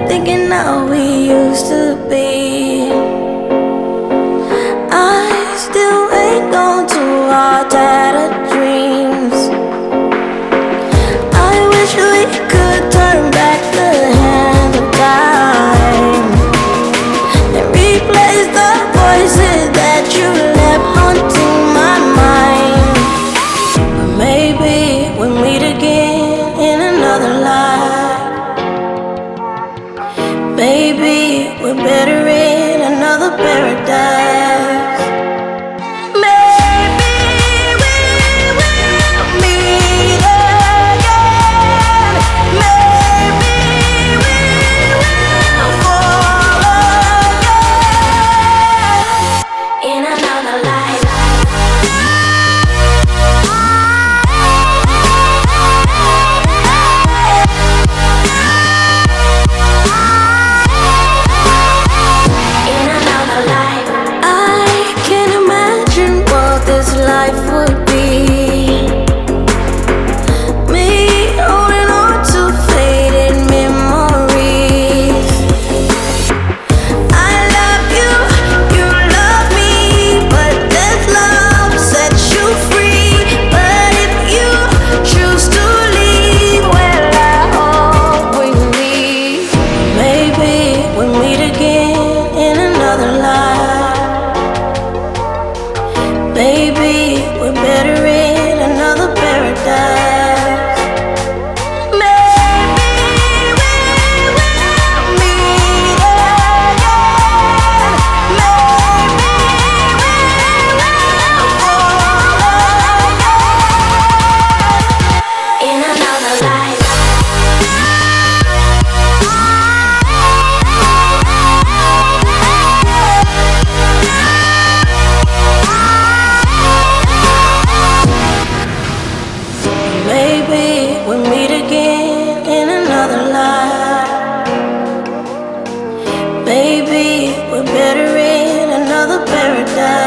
thinking how we used to be. I still ain't gone to our tattered dreams. I wish we could turn back the hand of time and replace the voices that you left haunting my mind. But maybe we'll meet again in another life. Maybe we're better in another paradise. Maybe we will meet again. Maybe we will fall again in another life. Life would be me holding on to faded memories. I love you, you love me, but this love sets you free. But if you choose to leave, well, I hope we leave. Maybe we'll meet again in another life. Baby, we're better in another paradise. Maybe we will meet again. Maybe we will fall again in another life. Maybe we'll meet again in another life. Maybe we're better in another paradise.